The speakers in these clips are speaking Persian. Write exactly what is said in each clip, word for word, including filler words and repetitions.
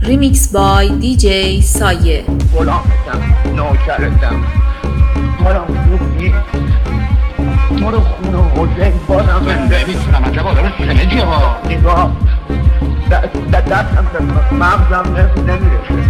Remix by دی جی سایه. غلامتم، نوکرتم، ما رو خوبی ما رو خونه حسین بازم زنده میتونم عجب آدم سنجی ها نگاه دستم به مغزم نمیرسه.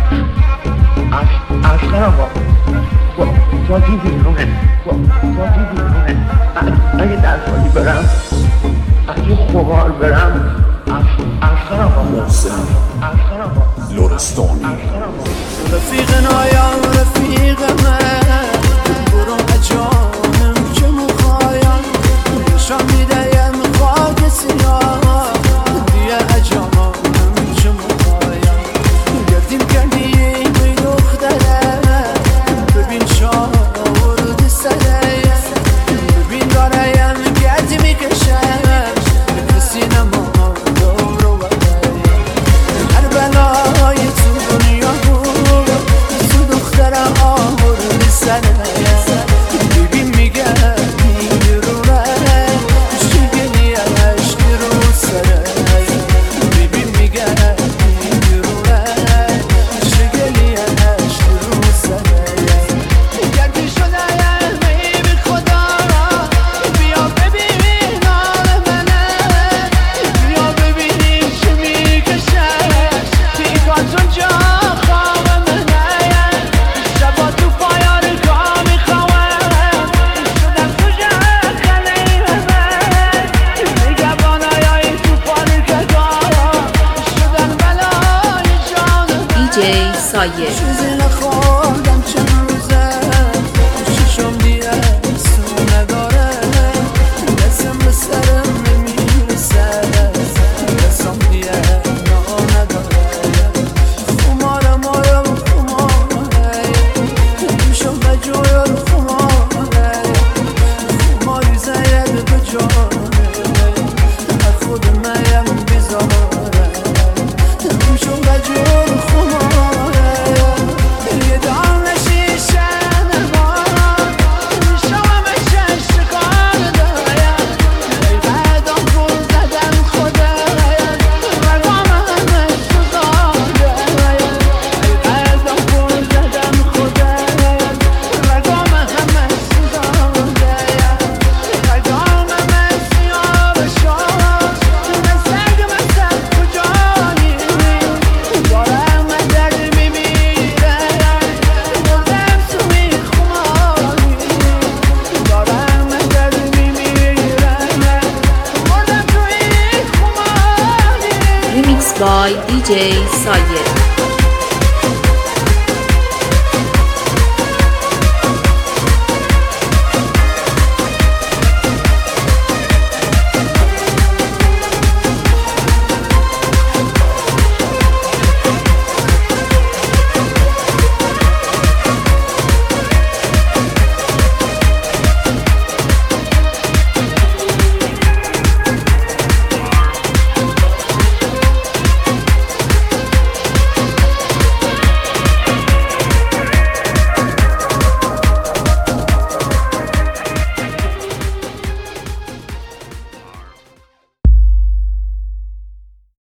اصلا آقا ساتی بیرونه ساتی بیرونه اگه درسالی برم اگه خوبار برم اصلا آقا اصلا آقا لرستانی رفیق نایم رفیق من برو اجانم که مخوایم نشان میدیم خاک سیاه دیگه اجانم که مخوایم گردیم کردیم بی دختره ببین شاورد سره ببین داریم گردی میکشه نفسی نما دور و بره هر بلای تو دنیا بود تو دخترم آورد سره ببین میگه میرونه شگلی عشق رو سره ببین میگه میرونه شگلی عشق رو سره گردی شده بی خدا بیا ببین حال منه بیا ببینی چه میکشه تیکاتون جا خواب منه شبا تو پایار گاه میخوام شدم تو جخنه همه نگبانای تو پارک گاه شدن بلای جانم دی جی سایه. چیزی نخوردم چند روزه ششم دیگه سو نداره دستم به سرم نمیرسه دستم دیگه نا نداره خمارم آیم خماره میشم به جویر خماره خماری زید به جانه خود میم بیزاره میشم به جویر خماره یه دام شیشه نمارم میشم همه شکار دارم ای قدم پول زدن خوده رگام همه سوزاده ای قدم پول زدن خوده رگام همه سوزاده رگام همه سیاه شد تونه سرگ مثل کجایی دارم درد میمیره مردم توی خماری دارم درد میمیره مردم توی خماری Remix by دی جی سایه.